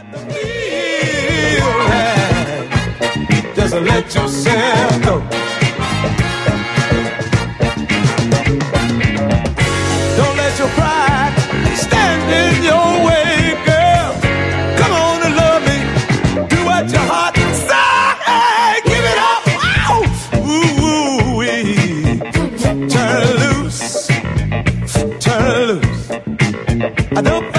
Just let yourself go. Don't let your pride stand in your way, girl. Come on and love me. Do what your heart desires. Give it up. Ooh, wee. Turn loose. Turn loose. I don't